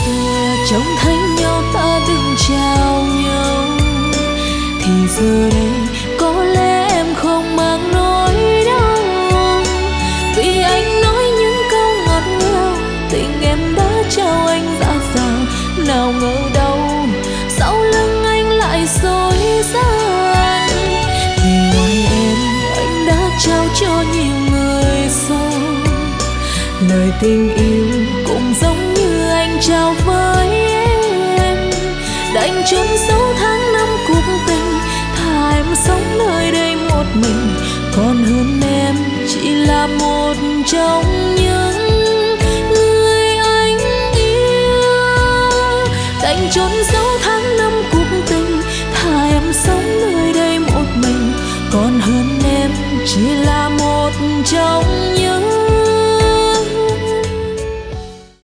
xưa trông thấy nhau ta đừng chào nhau, thì giờ đây có lẽ em không mang nỗi đau. Vì anh nói những câu ngọt ngào, tình em đã trao anh dã rào. Nào ngờ đâu sau lưng anh lại dối gian. Vì ngoài em anh đã trao cho nhiều người sau. Lời tình yêu cũng giống như anh trao với em, đành chôn dấu tháng năm cuộc tình. Thà em sống nơi đây một mình, còn hơn em chỉ là một trong những người anh yêu. Đành chôn dấu tháng năm cuộc tình, thà em sống nơi đây một mình, còn hơn em chỉ là